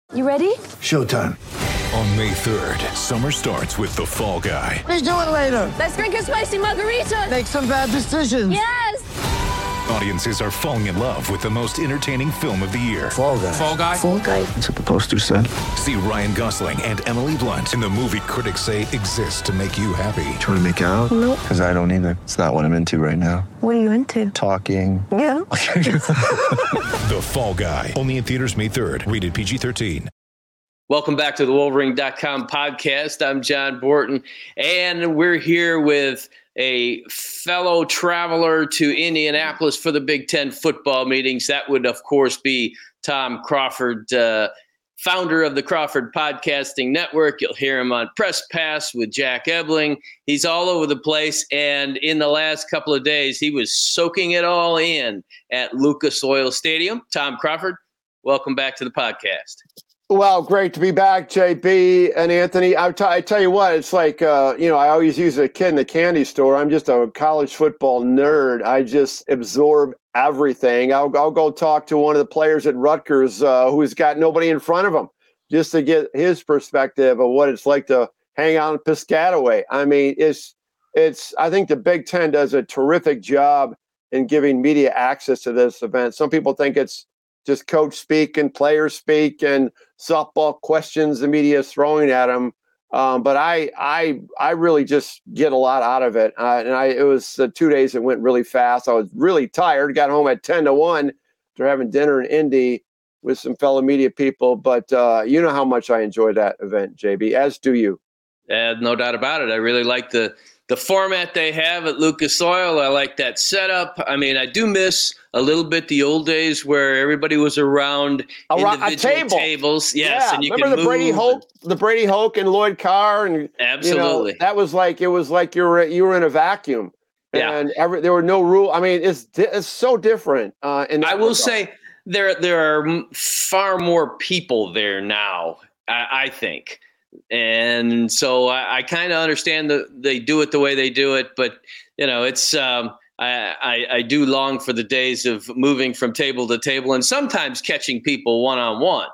You ready? Showtime. On May 3rd, summer starts with The Fall Guy. Let's do it later. Let's drink a spicy margarita. Make some bad decisions. Yes! Audiences are falling in love with the most entertaining film of the year. Fall Guy. Fall Guy? Fall Guy. That's what the poster said. See Ryan Gosling and Emily Blunt in the movie critics say exists to make you happy. Trying to make it out? Nope. Because I don't either. It's not what I'm into right now. What are you into? Talking. Yeah. The Fall Guy. Only in theaters May 3rd. Rated PG-13. Welcome back to the Wolverine.com podcast. I'm John Borton, and we're here with a fellow traveler to Indianapolis for the Big Ten football meetings. That would, of course, be Tom Crawford, founder of the Crawford Podcasting Network. You'll hear him on Press Pass with Jack Ebling. He's all over the place, and in the last couple of days, he was soaking it all in at Lucas Oil Stadium. Tom Crawford, welcome back to the podcast. Well, great to be back, JB and Anthony. I tell you what, it's like, I always use a kid in the candy store. I'm just a college football nerd. I just absorb everything. I'll go talk to one of the players at Rutgers who's got nobody in front of him just to get his perspective of what it's like to hang out in Piscataway. I mean, I think the Big Ten does a terrific job in giving media access to this event. Some people think it's just coach speak and players speak and softball questions the media is throwing at them. But I really just get a lot out of it. It was 2 days that went really fast. I was really tired, got home at 10-1 after having dinner in Indy with some fellow media people. But you know how much I enjoy that event, JB, as do you. No doubt about it. I really like the format they have at Lucas Oil. I like that setup. I mean, I do miss a little bit the old days where everybody was around individual tables. Yes, yeah. And you remember can the Brady Hoke and Lloyd Carr, and absolutely, that was like you were in a vacuum. Yeah, and there were no rule. I mean, it's so different. And I will say there are far more people there now. I think. And so I kind of understand that they do it the way they do it, but it's I do long for the days of moving from table to table and sometimes catching people one-on-one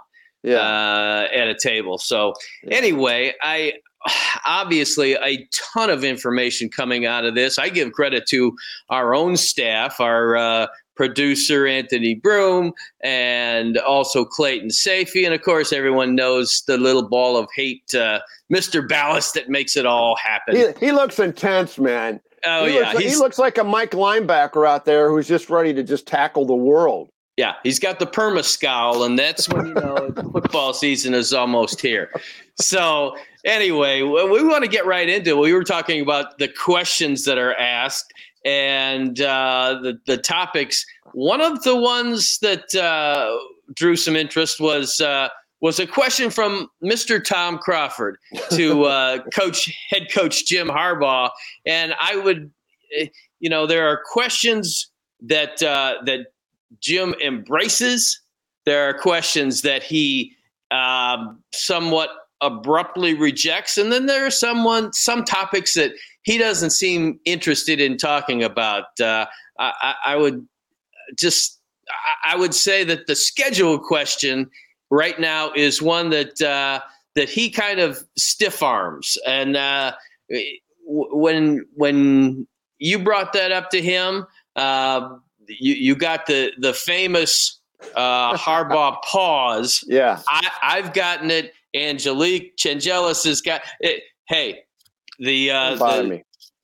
at a table. So anyway, obviously a ton of information coming out of this. I give credit to our own staff, our producer Anthony Broom, and also Clayton Safey. And of course, everyone knows the little ball of hate, Mr. Ballas, that makes it all happen. He looks intense, man. Oh, he looks like a Mike linebacker out there who's just ready to just tackle the world. Yeah, he's got the perma scowl, and that's when the football season is almost here. So anyway, we want to get right into it. We were talking about the questions that are asked and the topics. One of the ones that drew some interest was a question from Mr. Tom Crawford to head coach Jim Harbaugh. And I would, there are questions that Jim embraces. There are questions that he somewhat abruptly rejects, and then there are some topics that he doesn't seem interested in talking about. I would say that the schedule question right now is one that he kind of stiff arms. And when you brought that up to him, you got the famous Harbaugh pause. Yeah, I've gotten it. Angelique Changelis has got it. Hey, me.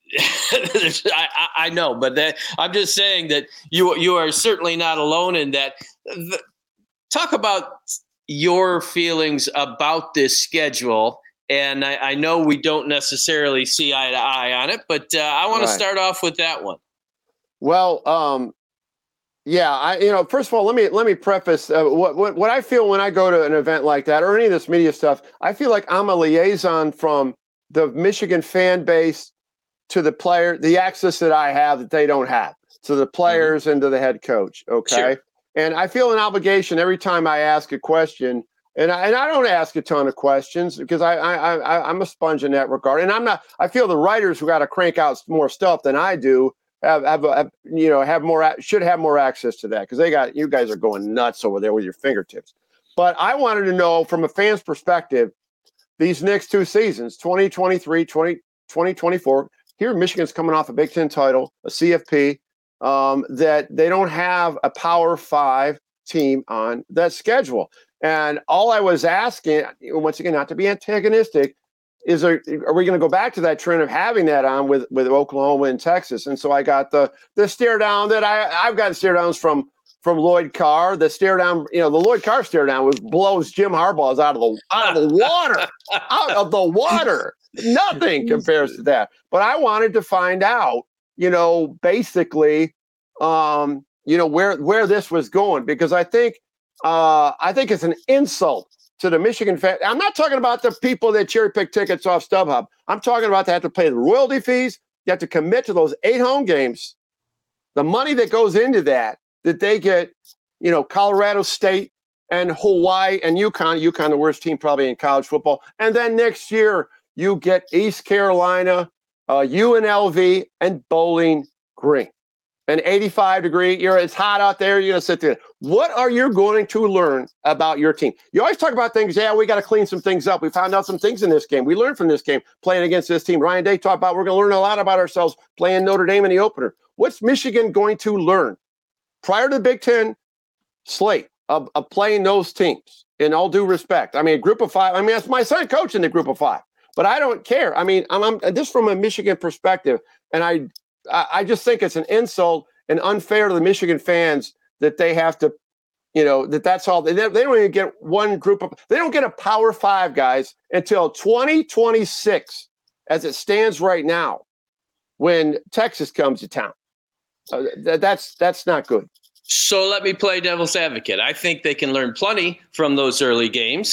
I know, but I'm just saying that you are certainly not alone in that. Talk about your feelings about this schedule. And I know we don't necessarily see eye to eye on it, but I want to start off with that one. Well, first of all, let me preface what I feel when I go to an event like that or any of this media stuff. I feel like I'm a liaison from the Michigan fan base to the player, the access that I have that they don't have, to the players and to the head coach. Okay. Sure. And I feel an obligation every time I ask a question, and I don't ask a ton of questions because I'm a sponge in that regard. And I feel the writers who got to crank out more stuff than I do should have more access to that because you guys are going nuts over there with your fingertips. But I wanted to know from a fan's perspective, these next two seasons, 2023, 2024, here Michigan's coming off a Big Ten title, a CFP, that they don't have a Power 5 team on that schedule. And all I was asking, once again, not to be antagonistic, is are we going to go back to that trend of having that on with Oklahoma and Texas? And so I got the stare down that I've gotten stare downs from Lloyd Carr. The stare down, the Lloyd Carr stare down blows Jim Harbaugh's out of the water, out of the water. Nothing compares to that. But I wanted to find out, basically, where this was going, because I think it's an insult to the Michigan fan. I'm not talking about the people that cherry pick tickets off StubHub. I'm talking about they have to pay the royalty fees. You have to commit to those 8 home games. The money that goes into that they get, Colorado State and Hawaii and UConn. UConn, the worst team probably in college football. And then next year you get East Carolina, UNLV, and Bowling Green. An 85-degree, it's hot out there, you're going to sit there. What are you going to learn about your team? You always talk about things, we got to clean some things up. We found out some things in this game. We learned from this game playing against this team. Ryan Day talked about we're going to learn a lot about ourselves playing Notre Dame in the opener. What's Michigan going to learn prior to the Big Ten slate of playing those teams? In all due respect, a group of 5. That's my son coaching the group of 5, but I don't care. I'm this from a Michigan perspective, and I just think it's an insult and unfair to the Michigan fans that they have to, that's all. They don't even get one group of, they don't get a Power 5, guys, until 2026, as it stands right now, when Texas comes to town. That's not good. So let me play devil's advocate. I think they can learn plenty from those early games.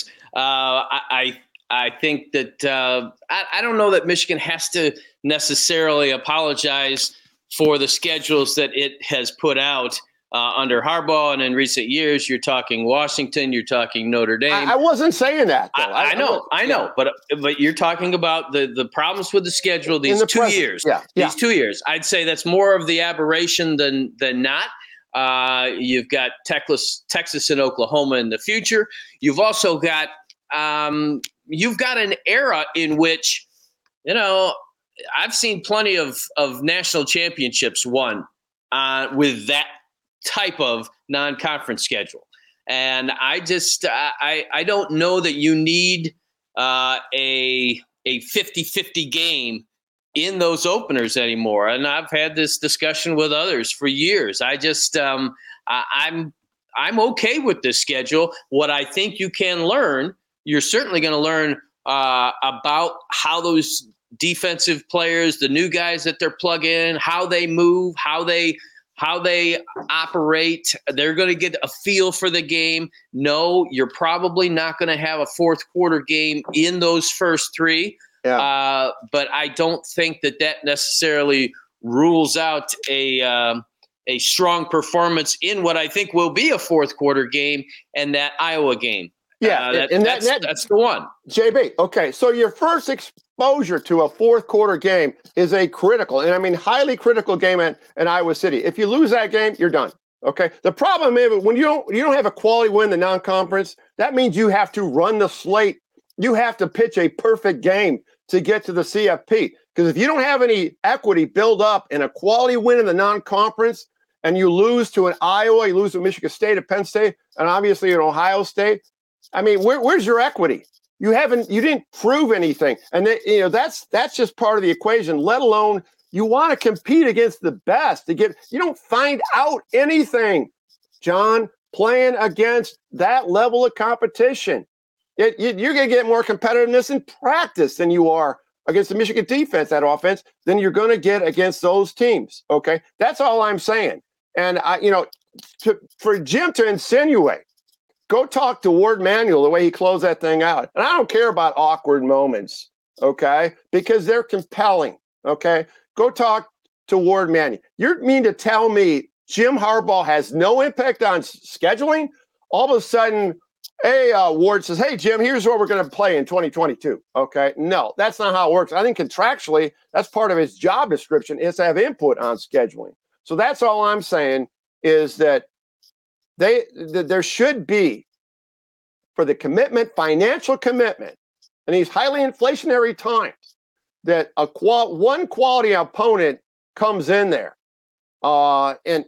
I think that I don't know that Michigan has to necessarily apologize for the schedules that it has put out under Harbaugh. And in recent years, you're talking Washington, you're talking Notre Dame. I wasn't saying that, though. I know. But you're talking about the problems with the schedule these 2 years. These 2 years. I'd say that's more of the aberration than not. You've got Texas and Oklahoma in the future. You've also got an era in which, I've seen plenty of national championships won with that type of non-conference schedule. And I just I don't know that you need a 50-50 game in those openers anymore. And I've had this discussion with others for years. I just I'm okay with this schedule. What I think you can learn, you're certainly going to learn about how those defensive players, the new guys that they're plugging in, how they move, how they operate. They're going to get a feel for the game. No, you're probably not going to have a fourth quarter game in those first 3. Yeah. But I don't think that necessarily rules out a strong performance in what I think will be a fourth quarter game, and that Iowa game. Yeah, that's the one. JB, okay, so your first exposure to a fourth quarter game is a critical, and highly critical game at Iowa City. If you lose that game, you're done. Okay. The problem is when you don't have a quality win in the non-conference, that means you have to run the slate. You have to pitch a perfect game to get to the CFP. Because if you don't have any equity build up in a quality win in the non-conference, and you lose to an Iowa, you lose to Michigan State, at Penn State, and obviously an Ohio State. Where's your equity? You didn't prove anything. And that's just part of the equation, let alone you want to compete against the best you don't find out anything, John, playing against that level of competition. You're going to get more competitiveness in practice than you are against the Michigan defense, that offense, than you're going to get against those teams. Okay. That's all I'm saying. And for Jim to insinuate, go talk to Ward Manuel the way he closed that thing out. And I don't care about awkward moments, okay, because they're compelling, okay? Go talk to Ward Manuel. You mean to tell me Jim Harbaugh has no impact on scheduling? All of a sudden, Ward says, hey, Jim, here's what we're going to play in 2022, okay? No, that's not how it works. I think contractually, that's part of his job description is to have input on scheduling. So that's all I'm saying is that there should be for the commitment, financial commitment, in these highly inflationary times, that one quality opponent comes in there, and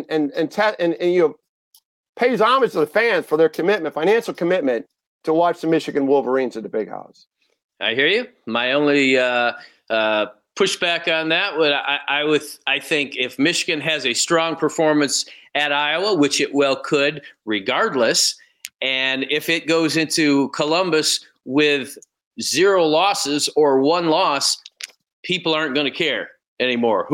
pays homage to the fans for their commitment, financial commitment, to watch the Michigan Wolverines at the Big House. I hear you. My only pushback on that I think if Michigan has a strong performance at Iowa, which it well could, regardless, and if it goes into Columbus with 0 losses or 1 loss, people aren't going to care anymore.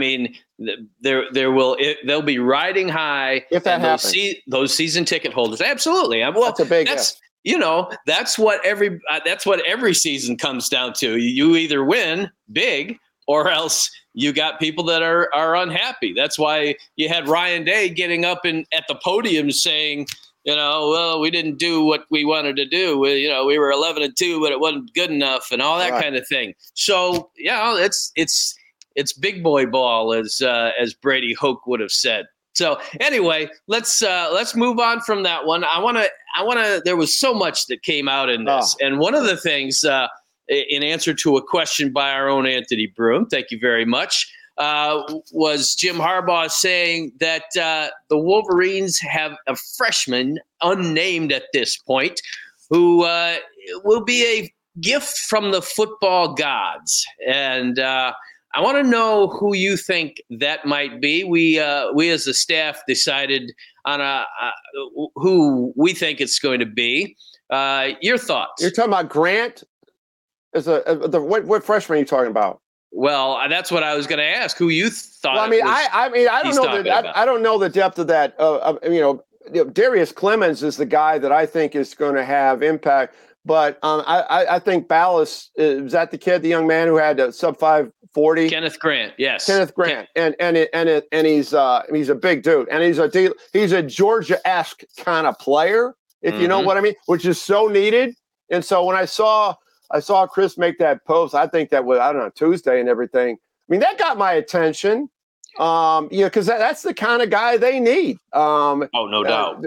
They'll be riding high if that happens. Those season ticket holders. Absolutely. That's a big. That's what every season comes down to. You either win big or else you got people that are unhappy. That's why you had Ryan Day getting up at the podium saying, well, we didn't do what we wanted to do. We were 11-2, but it wasn't good enough, and all that kind of thing. So, it's big boy ball, as Brady Hoke would have said. So anyway, let's move on from that one. I want to. There was so much that came out in this, and one of the things, in answer to a question by our own Anthony Broom, thank you very much, was Jim Harbaugh saying that the Wolverines have a freshman, unnamed at this point, who will be a gift from the football gods. And I want to know who you think that might be. We as a staff decided on who we think it's going to be. Your thoughts? You're talking about Grant? What freshman are you talking about? Well, that's what I was going to ask. Who you thought? Well, I don't know the depth of that. Darius Clemens is the guy that I think is going to have impact. But I think Ballas, is that the kid, the young man who had a sub 540? Kenneth Grant, yes. Kenneth Grant, and he's a big dude, and he's a Georgia-esque kind of player, if you know what I mean, which is so needed. And so when I saw Chris make that post, I think that was, I don't know, Tuesday and everything. I mean, that got my attention. Because that's the kind of guy they need. No doubt.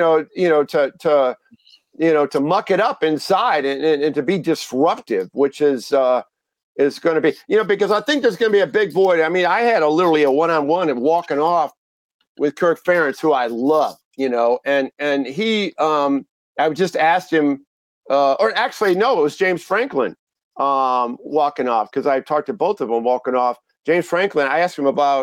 To muck it up inside and to be disruptive, which is going to be, because I think there's going to be a big void. I mean, I had literally a one-on-one of walking off with Kirk Ferentz, who I love, and he, I just asked him, or actually, no, it was James Franklin walking off, because I talked to both of them walking off. James Franklin, I asked him about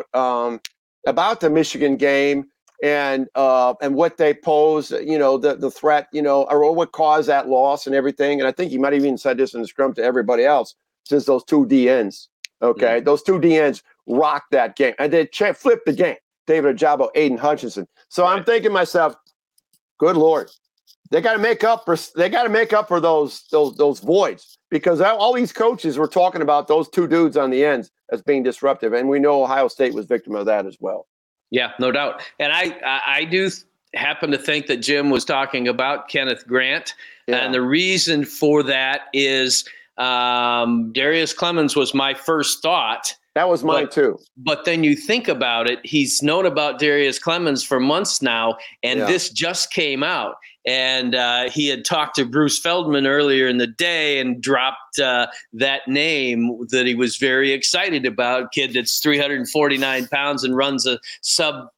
the Michigan game and what they pose, the threat, or what caused that loss and everything. And I think he might have even said this in the scrum to everybody else, since those 2 DNs, okay? Those 2 DNs rocked that game. And they flipped the game. David Ojabo, Aiden Hutchinson. So I'm thinking to myself, good Lord, they got to make up for those voids, because all these coaches were talking about those 2 dudes on the ends as being disruptive, and we know Ohio State was victim of that as well. Yeah, no doubt. And I do happen to think that Jim was talking about Kenneth Grant, and the reason for that is Darius Clemens was my first thought. That was mine too. But then you think about it, he's known about Darius Clemens for months now, and this just came out. And he had talked to Bruce Feldman earlier in the day and dropped that name that he was very excited about. Kid that's 349 pounds and runs a sub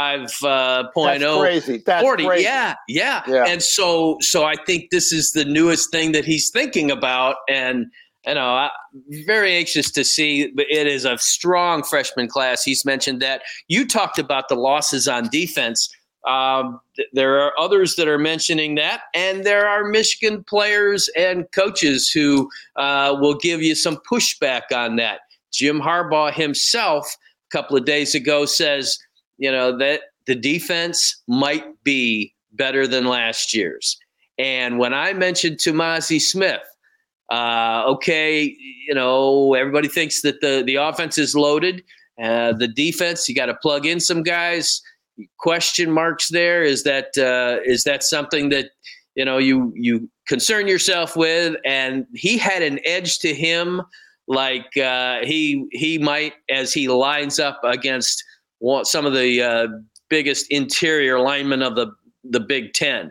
5.0. That's crazy. That's 40. Crazy. Yeah. And so I think this is the newest thing that he's thinking about. And I'm very anxious to see. But it is a strong freshman class. He's mentioned that. You talked about the losses on defense. There are others that are mentioning that, and there are Michigan players and coaches who will give you some pushback on that. Jim Harbaugh himself, a couple of days ago, says, that the defense might be better than last year's. And when I mentioned to Mazi Smith, everybody thinks that the offense is loaded. The defense, you got to plug in some guys. Question marks there. Is that something that you concern yourself with? And he had an edge to him, like he might, as he lines up against some of the biggest interior linemen of the Big Ten.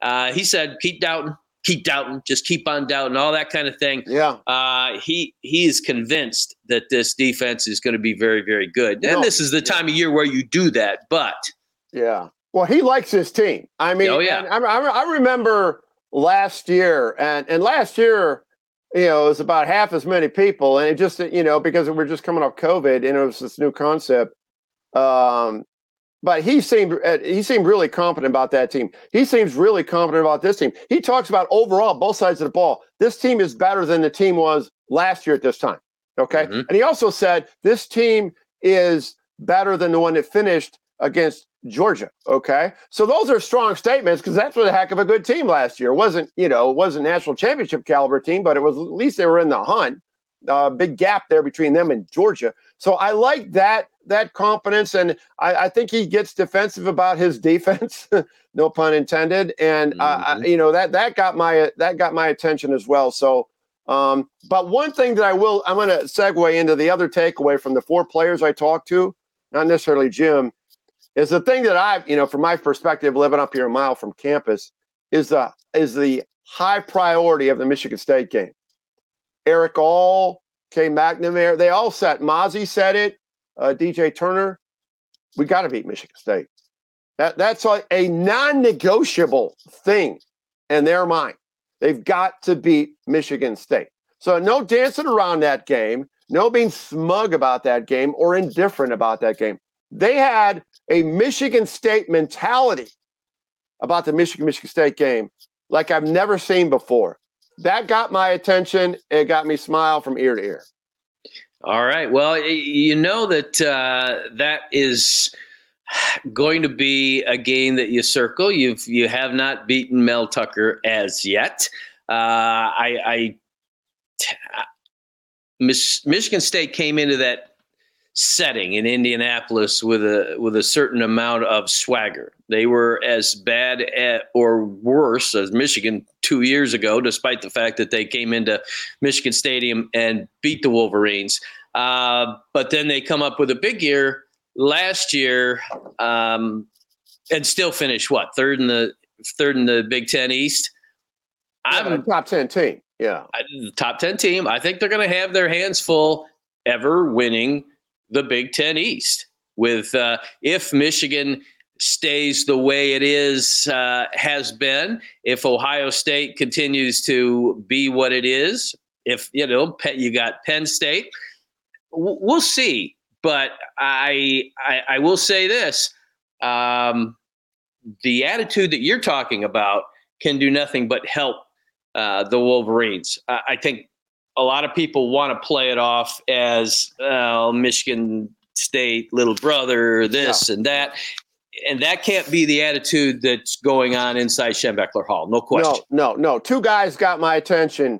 He said, keep doubting, just keep on doubting, all that kind of thing. Yeah. He is convinced that this defense is going to be very, very good. And this is the time of year where you do that. But yeah, well, he likes his team. I mean, and I remember last year, and last year, it was about half as many people, and it just, because we're just coming off COVID, and it was this new concept. But he seemed really confident about that team. He seems really confident about this team. He talks about overall both sides of the ball. This team is better than the team was last year at this time. Okay, and he also said this team is better than the one that finished against Georgia. Okay, so those are strong statements because that's what a heck of a good team last year. It wasn't national championship caliber team, but it was, at least they were in the hunt. Big gap there between them and Georgia. So I like that confidence, and I think he gets defensive about his defense, no pun intended. And that got my attention as well. So, but one thing that I'm going to segue into the other takeaway from the 4 players I talked to, not necessarily Jim, is the thing that I've, from my perspective, living up here a mile from campus, is the high priority of the Michigan State game. Eric All, Kay McNamara, they all said, Mozzie said it, DJ Turner, we got to beat Michigan State. That's a non-negotiable thing in their mind. They've got to beat Michigan State. So no dancing around that game, no being smug about that game or indifferent about that game. They had a Michigan State mentality about the Michigan State game like I've never seen before. That got my attention. It got me smile from ear to ear. All right. Well, that is going to be a game that you circle. You have not beaten Mel Tucker as yet. Michigan State came into that setting in Indianapolis with a certain amount of swagger. They were as bad or worse as Michigan 2 years ago, despite the fact that they came into Michigan Stadium and beat the Wolverines. But then they come up with a big year last year and still finish third in the Big Ten East. I'm top 10 team. Yeah, the top 10 team. I think they're going to have their hands full ever winning the Big Ten East. With if Michigan stays the way it has been, if Ohio State continues to be what it is, if you got Penn State, we'll see. But I will say this: the attitude that you're talking about can do nothing but help the Wolverines. I think a lot of people want to play it off as Michigan State little brother, this and that. And that can't be the attitude that's going on inside Schembechler Hall. No question. No. 2 guys got my attention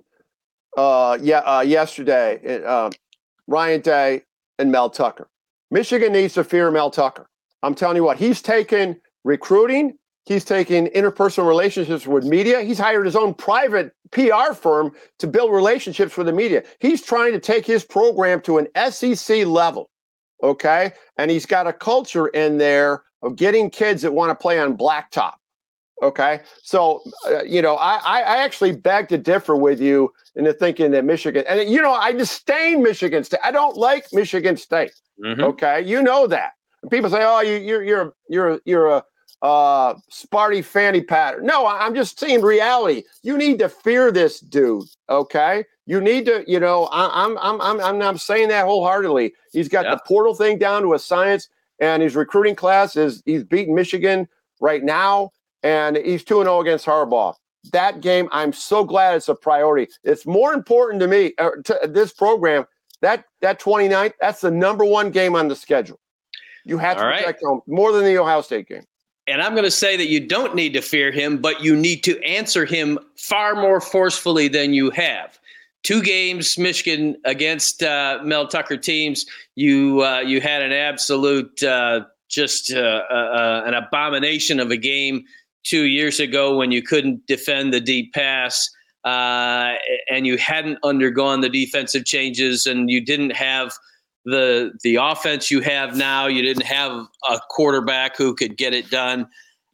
yesterday, Ryan Day and Mel Tucker. Michigan needs to fear Mel Tucker. I'm telling you what, he's taken recruiting. He's taken interpersonal relationships with media. He's hired his own private PR firm to build relationships with the media. He's trying to take his program to an SEC level, okay? And he's got a culture in there of getting kids that want to play on blacktop, okay? So, I actually beg to differ with you in the thinking that Michigan, and I disdain Michigan State. I don't like Michigan State, okay? You know that. And people say, "Oh, you're a Sparty fanny patter." No, I'm just saying reality. You need to fear this dude, okay? You need to, I'm saying that wholeheartedly. He's got the portal thing down to a science, and his recruiting class he's beating Michigan right now, and he's 2-0 against Harbaugh. That game, I'm so glad it's a priority. It's more important to me, to this program, that 29th, that's the number 1 game on the schedule. You have to protect home more than the Ohio State game. And I'm going to say that you don't need to fear him, but you need to answer him far more forcefully than you have. 2 games, Michigan against Mel Tucker teams. You had an absolute an abomination of a game 2 years ago when you couldn't defend the deep pass, and you hadn't undergone the defensive changes, and you didn't have the offense you have now. You didn't have a quarterback who could get it done.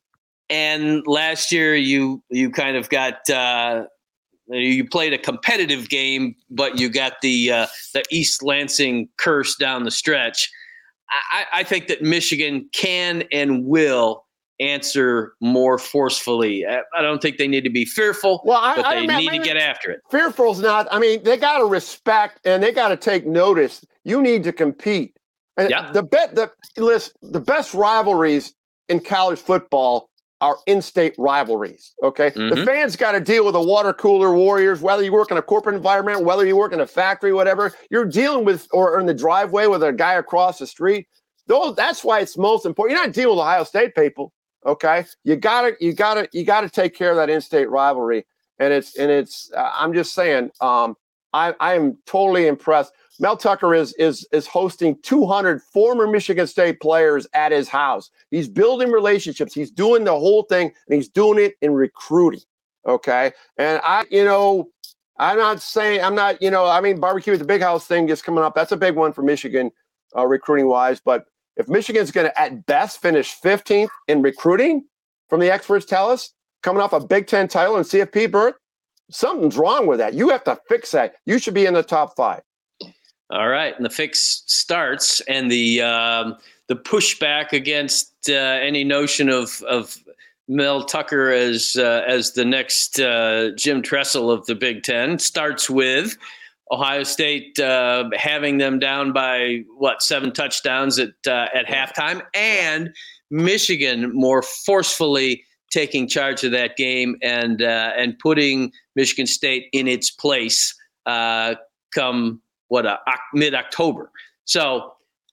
And last year you kind of got you played a competitive game, but you got the East Lansing curse down the stretch. I think that Michigan can and will answer more forcefully. I don't think they need to be fearful, but they need to get after it. Fearful's not. I mean, they got to respect and they got to take notice. You need to compete. And the best rivalries in college football are in-state rivalries. Okay, the fans got to deal with the water cooler warriors. Whether you work in a corporate environment, whether you work in a factory, whatever you're dealing with, or in the driveway with a guy across the street. That's why it's most important. You're not dealing with Ohio State people. Okay, you gotta take care of that in-state rivalry, and it's. I'm just saying. I am totally impressed. Mel Tucker is hosting 200 former Michigan State players at his house. He's building relationships. He's doing the whole thing, and he's doing it in recruiting. Okay, and I'm not. Barbecue at the Big House thing is coming up. That's a big one for Michigan, recruiting wise, but. If Michigan's going to, at best, finish 15th in recruiting, from the experts tell us, coming off a Big Ten title and CFP berth, something's wrong with that. You have to fix that. You should be in the top 5. All right, and the fix starts, and the pushback against any notion of Mel Tucker as the next Jim Tressel of the Big Ten starts with Ohio State having them down by 7 touchdowns at halftime, and Michigan more forcefully taking charge of that game and putting Michigan State in its place come mid-October. So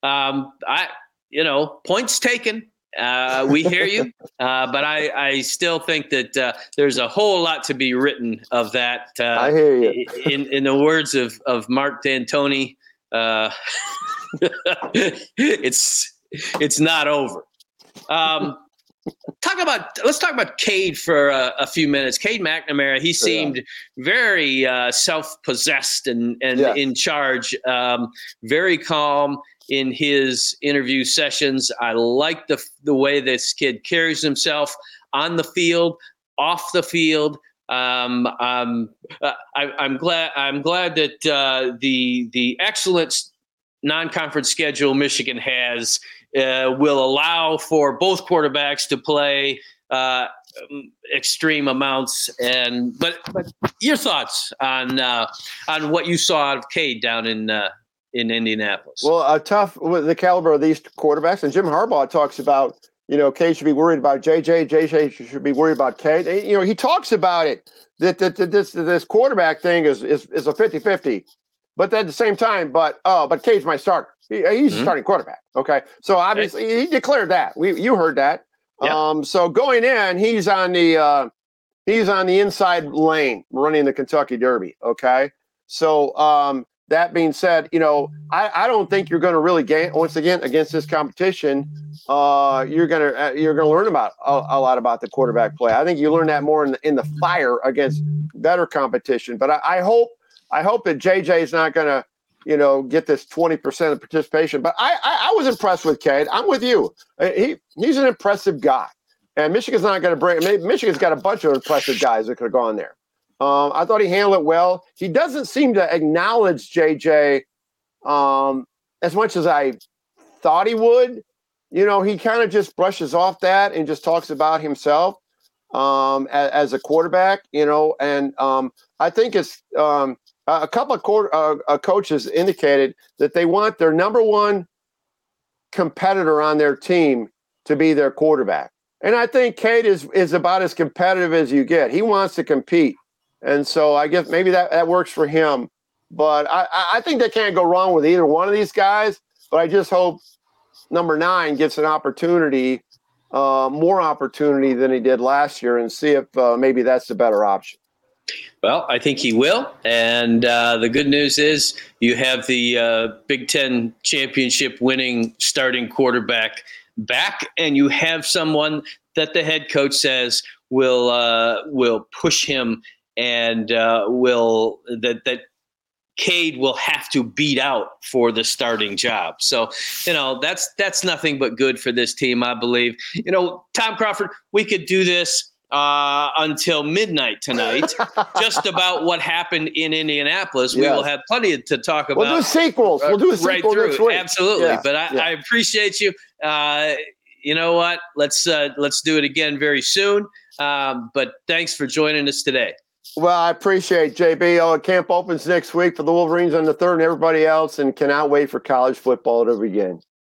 points taken. We hear you, but I still think that there's a whole lot to be written of that. I hear you. In the words of Mark D'Antoni, it's not over. Let's talk about Cade for a few minutes. Cade McNamara, he seemed very self-possessed and in charge, very calm in his interview sessions. I like the way this kid carries himself on the field, off the field. I'm glad that the excellent non-conference schedule Michigan has will allow for both quarterbacks to play extreme amounts. But your thoughts on what you saw out of Cade down in Indianapolis? Well, tough with the caliber of these quarterbacks, and Jim Harbaugh talks about, Cade should be worried about JJ should be worried about Cade. He talks about it that this quarterback thing is a 50-50, but at the same time, but Cade's my starter. He's a starting quarterback. Okay, so obviously he declared that. You heard that. Yep. So going in, he's on the inside lane running the Kentucky Derby. Okay, so that being said, I don't think you're going to really gain once again against this competition. You're gonna learn about a lot about the quarterback play. I think you learn that more in the fire against better competition. But I hope that JJ is not going to get this 20% of participation. But I was impressed with Cade. I'm with you. He's an impressive guy, and Michigan's not going to bring. Michigan's got a bunch of impressive guys that could have gone there. I thought he handled it well. He doesn't seem to acknowledge JJ as much as I thought he would. He kind of just brushes off that and just talks about himself as a quarterback, and I think it's a couple of coaches indicated that they want their number one competitor on their team to be their quarterback. And I think Cade is about as competitive as you get. He wants to compete. And so I guess maybe that works for him. But I think they can't go wrong with either one of these guys. But I just hope number 9 gets an opportunity, more opportunity than he did last year, and see if maybe that's the better option. Well, I think he will. And the good news is you have the Big Ten championship winning starting quarterback back, and you have someone that the head coach says will push him and will that Cade will have to beat out for the starting job. So, that's nothing but good for this team, I believe. Tom Crawford, we could do this until midnight tonight, just about what happened in Indianapolis. Yes. We will have plenty to talk about. We'll do sequels. We'll do a sequel next week. Absolutely. Yeah. But I appreciate you. You know what? Let's do it again very soon. But thanks for joining us today. Well, I appreciate it, JB. Camp opens next week for the Wolverines on the 3rd and everybody else, and cannot wait for college football to begin.